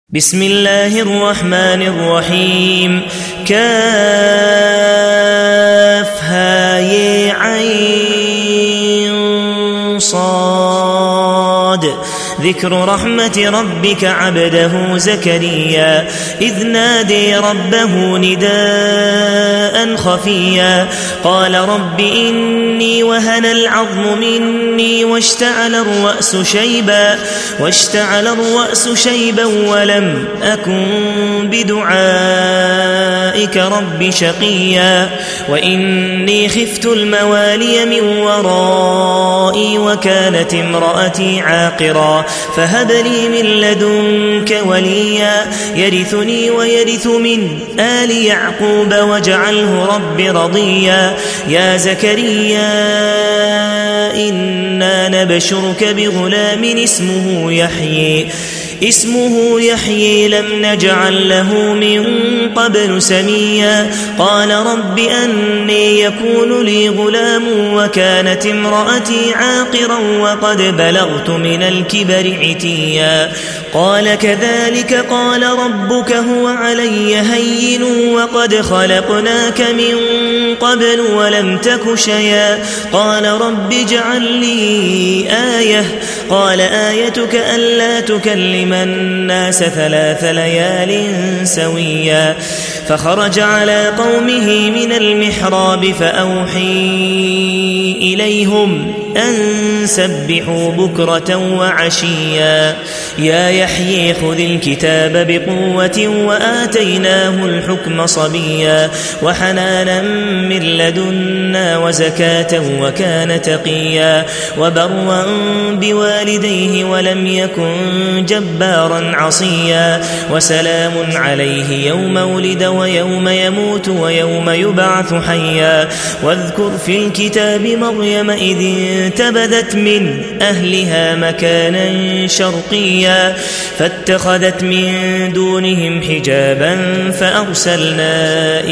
بسم الله الرحمن الرحيم كافها يا عين صاد ذكر رحمة ربك عبده زكريا إذ نادي ربه نداء خفيا قال رب إني وهن العظم مني واشتعل الرأس شيبا ولم أكن بدعائك رب شقيا وإني خفت الموالي من ورائي وكانت امرأتي عاقرا فهب لي من لدنك وليا يرثني ويرث من آل يعقوب واجعله رب رضيا يا زكريا إنا نبشرك بغلام اسمه يحيي لم نجعل له من قبل سميا قال رب أني يكون لي غلام وكانت امرأتي عاقرا وقد بلغت من الكبر عتيا قال كذلك قال ربك هو علي هين وقد خلقناك من قبل ولم تك شيئا قال رب اجعل لي آية قال آيتك ألا تكلم الناس 3 ليال سويا فخرج على قومه من المحراب فأوحي إليهم أن سبحوا بكرة وعشيا يا يحيى خذ الكتاب بقوة وآتيناه الحكم صبيا وحنانا من لدنا وزكاة وكان تقيا وبرا بوالديه ولم يكن جبارا عصيا وسلام عليه يوم ولد ويوم يموت ويوم يبعث حيا واذكر في الكتاب مريم إذ انتبذت من أهلها مكانا شرقيا فاتخذت من دونهم حجابا فأرسلنا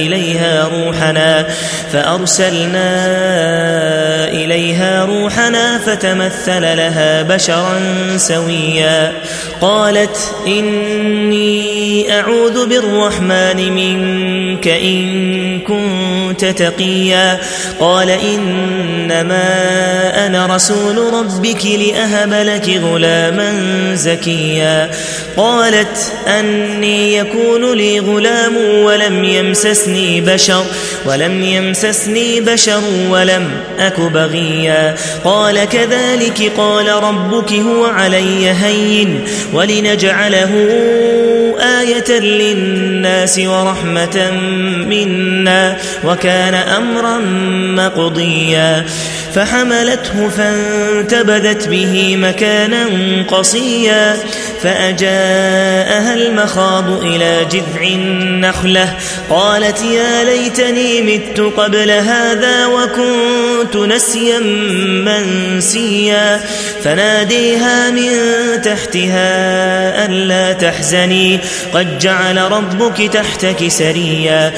إليها روحنا فتمثل لها بشرا سويا قالت إني أعوذ بالرحمن منك إن كنت تقيا قال إنما أنا رسول ربك لأهب لك غلاما زكيا قالت أني يكون لي غلام ولم يمسسني بشر ولم أك بغيا قال كذلك قال ربك هو علي هين ولنجعله آية للناس ورحمة منا وكان أمرا مقضيا فحملته فانتبذت به مكانا قصيا فأجاءها المخاض إلى جذع النخلة قالت يا ليتني مت قبل هذا وكنت نسيا منسيا فناديها من تحتها ألا تحزني قد جعل ربك تحتك سريا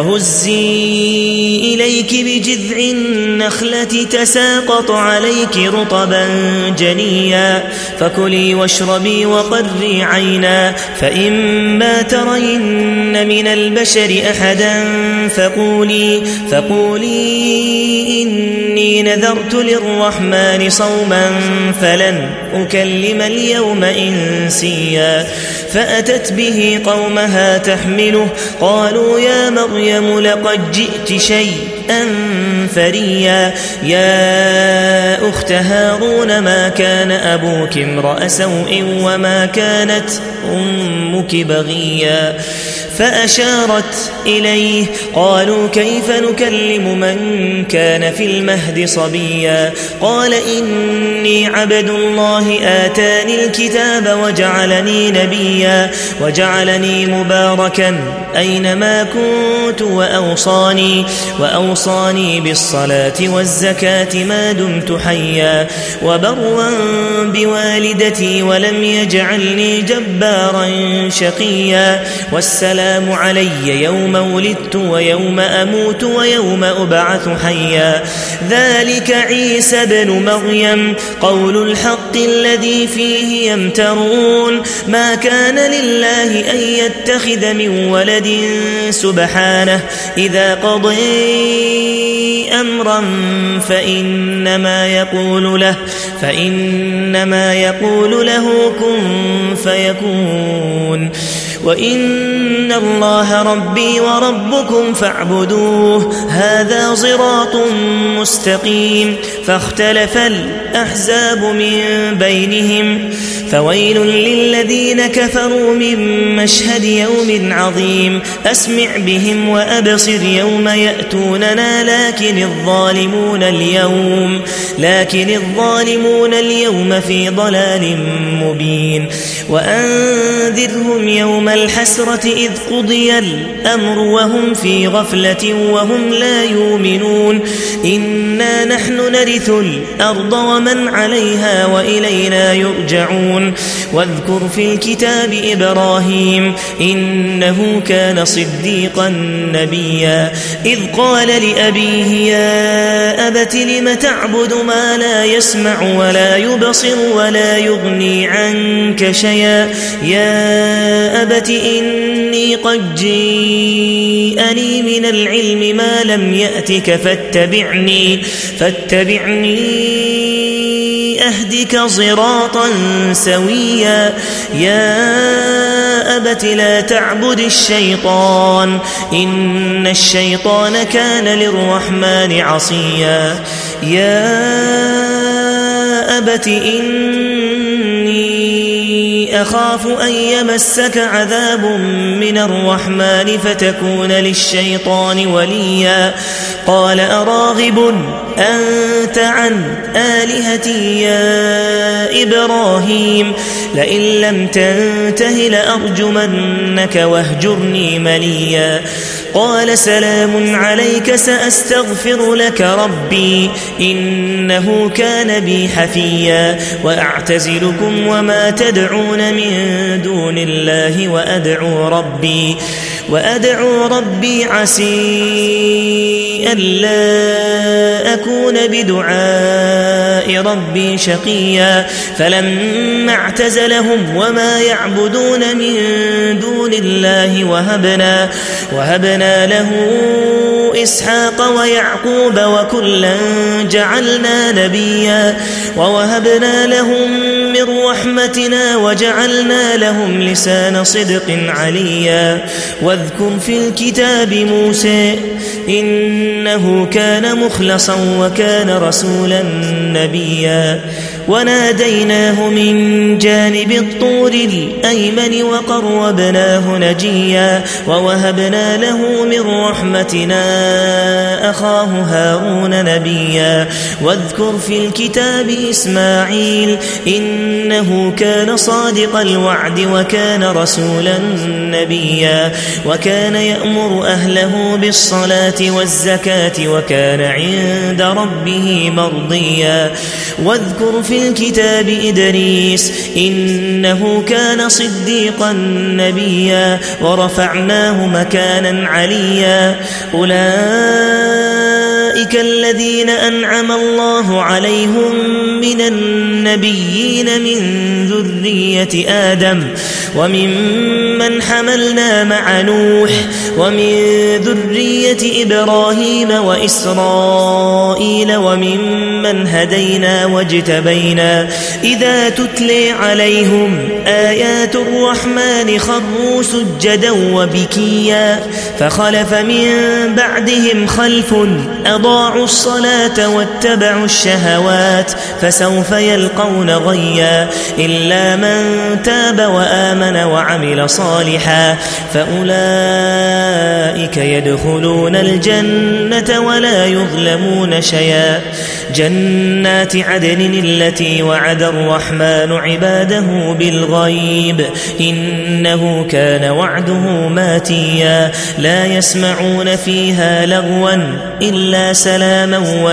وهزي إليك بجذع النخلة تساقط عليك رطبا جنيا فكلي واشربي وقري عينا فإما ترين من البشر أحدا فقولي إني نذرت للرحمن صوما فلن أكلم اليوم إنسيا فأتت به قومها تحمله قالوا يا مريم لقد جئت شيئا فريا يا أخت هارون ما كان أبوك امرأ سوء وما كانت أمك بغيا فأشارت إليه قالوا كيف نكلم من كان في المهد صبيا قال إني عبد الله آتاني الكتاب وجعلني نبيا وجعلني مباركا أينما كنت وأوصاني بالصلاة والزكاة ما دمت حيا وبرا بوالدتي ولم يجعلني جبارا شقيا والسلام السلام علي يوم ولدت ويوم أموت ويوم أبعث حيا ذلك عيسى بن مريم قول الحق الذي فيه يمترون ما كان لله أن يتخذ من ولد سبحانه إذا قضي أمرا فإنما يقول له كن فيكون وإن الله ربي وربكم فاعبدوه هذا صراط مستقيم فاختلف الأحزاب من بينهم فويل للذين كفروا من مشهد يوم عظيم أسمع بهم وأبصر يوم يأتوننا لكن الظالمون اليوم في ضلال مبين وأنذرهم يوم الحسرة إذ قضي الأمر وهم في غفلة وهم لا يؤمنون إنا نحن نرث الأرض ومن عليها وإلينا يرجعون واذكر في الكتاب إبراهيم إنه كان صديقا نبيا إذ قال لأبيه يا أبت لم تعبد ما لا يسمع ولا يبصر ولا يغني عنك شيئا يا أبت إني قد جيءني من العلم ما لم يأتك فاتبعني أهدك صراطا سويا يا أبت لا تعبد الشيطان إن الشيطان كان للرحمن عصيا يا أبت إني أخاف أن يمسك عذاب من الرحمن فتكون للشيطان وليا قال أراغب أنت عن آلهتي يا إبراهيم لئن لم تنته لأرجمنك واهجرني مليا قال سلام عليك سأستغفر لك ربي إنه كان بي حفيا وأعتزلكم وما تدعون من دون الله وأدعو ربي عسي ألا أكون بدعاء ربي شقيا فلما اعتزلهم وما يعبدون من دون الله وهبنا له إسحاق ويعقوب وكلا جعلنا نبيا ووهبنا لهم من رحمتنا وجعلنا لهم لسان صدق عليا واذكر في الكتاب موسى إنه كان مخلصا وكان رسولا نبيا وناديناه من جانب الطور الأيمن وقربناه نجيا ووهبنا له من رحمتنا أخاه هارون نبيا واذكر في الكتاب إسماعيل إنه كان صادق الوعد وكان رسولا نبيا وكان يأمر أهله بالصلاة والزكاة وكان عند ربه مرضيا واذكر في الكتاب إدريس إنه كان صديقا نبيا ورفعناه مكانا عليا أولئك الذين أنعم الله عليهم من النبيين من ذرية آدم وممن حملنا مع نوح ومن ذرية إبراهيم وإسرائيل وممن هدينا واجتبينا إذا تتلي عليهم آيات الرحمن خروا سجدا وبكيا فخلف من بعدهم خلف أضاعوا الصلاة واتبعوا الشهوات فسوف يلقون غيا إلا من تاب وآمن وعمل صالحا فأولئك يدخلون الجنة ولا يظلمون شيئا جنات عدن التي وعد الرحمن عباده بالغيب إنه كان وعده ماتيا لا يسمعون فيها لغوا إلا سلاما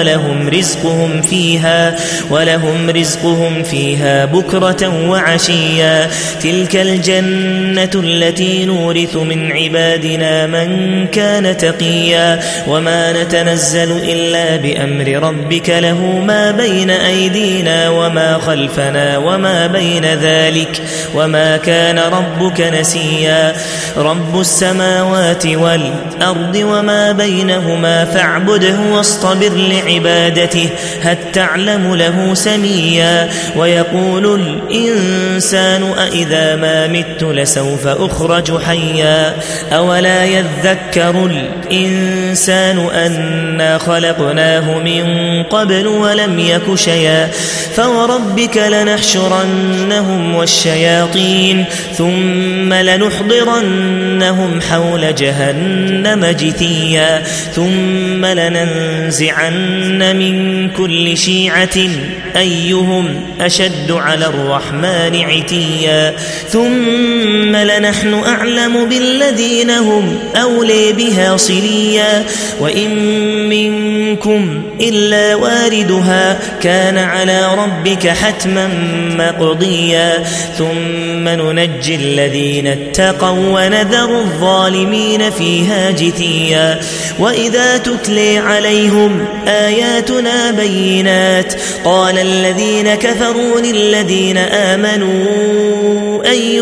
ولهم رزقهم فيها بكرة وعشيا تلك الجنة التي نورث من عبادنا من كان تقيا وما نتنزل إلا بأمر ربك له ما بين أيدينا وما خلفنا وما بين ذلك وما كان ربك نسيا رب السماوات والأرض وما بينهما فاعبده واصطبر لعبادته هل تعلم له سميا ويقول الإنسان أإذا ما مت لسوف أخرج حيا أولا يذكر الإنسان أنا خلقناه من قبل ولم يك شيئا فوربك لنحشرنهم والشياطين ثم لنحضرنهم حول جهنم جثيا ثم لننزعن من كل شيعة أيهم أشد على الرحمن عتيا ثم لنحن أعلم بالذين هم أولي بها صليا وإن منكم إلا واردها كان على ربك حتما مقضيا ثم ننجي الذين اتقوا ونذر الظالمين فيها جثيا وإذا تتلي عليهم آياتنا بينات قال الذين كفروا للذين آمنوا أي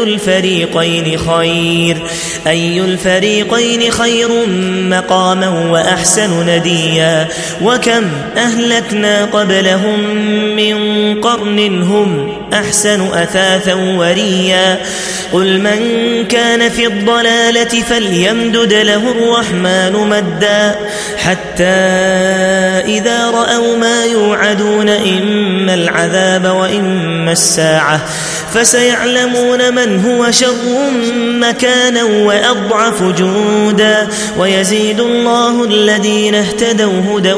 الفريقين خير مقاما وأحسن نديا وكم أهلكنا قبلهم من قرن هم أحسن أثاثا وريا قل من كان في الضلالة فليمدد له الرحمن مدا حتى إذا رأوا ما يوعدون إما العذاب وإما الساعة فسيعلمون من هو شر مكانا وأضعف جندا ويزيد الله الذين اهتدوا هدى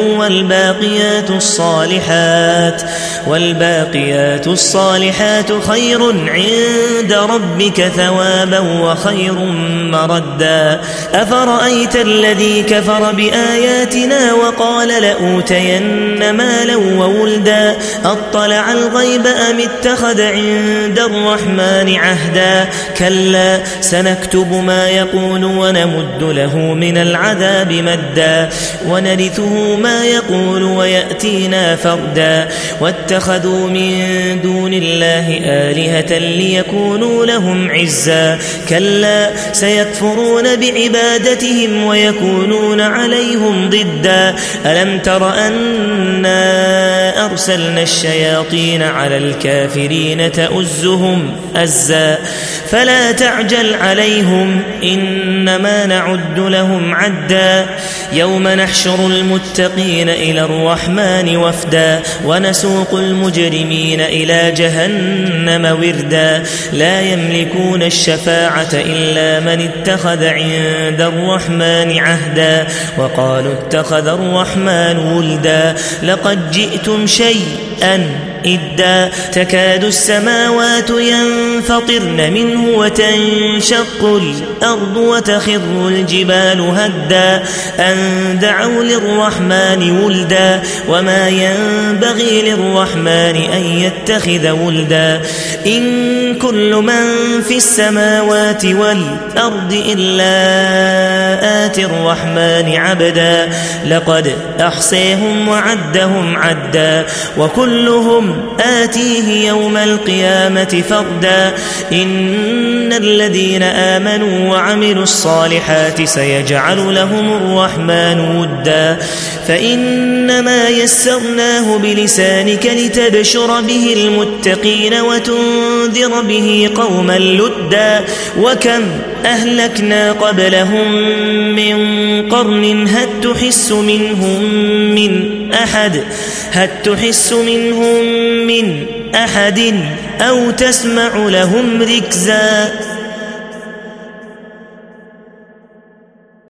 والباقيات الصالحات خير عند ربك ثوابا وخير مردا أفرأيت الذي كفر بآياتنا وقال لأوتين مالا وولدا أطلع الغيب أم اتخذ عند الرحمن عهدا كلا سنكتب ما يقول ونمد له من العذاب مدا ونرثه ما يقول ويأتينا فردا واتخذوا من دون الله آلهة ليكونوا لهم عزا كلا سيكفرون بعبادتهم ويكونون عليهم ضدا ألم تر أنا أرسلنا الشياطين على الكافرين تؤزهم أزا فلا تعجل عليهم إنما نعد لهم عدا يوم نحشر المتقين إلى الرحمن وفدا ونسوق المجرمين إلى جهنم وردا لا يملكون الشفاعة إلا من اتخذ عند الرحمن عهدا وقالوا اتخذ الرحمن ولدا لقد جئتم شيئا إدا تكاد السماوات ينفطرن منه وتنشق الأرض وتخر الجبال هدا أن دعوا للرحمن ولدا وما ينبغي للرحمن أن يتخذ ولدا إن كل من في السماوات والأرض إلا آتي الرحمن عبدا لقد أحصيهم وعدهم عدا وكلهم آتيه يوم القيامة فردا إن الذين آمنوا وعملوا الصالحات سيجعل لهم الرحمن ودا فإنما يسرناه بلسانك لتبشر به المتقين وتنذر به قوما لدا وكم أهلكنا قبلهم من قرن هل تحس منهم من أحد أو تسمع لهم ركزا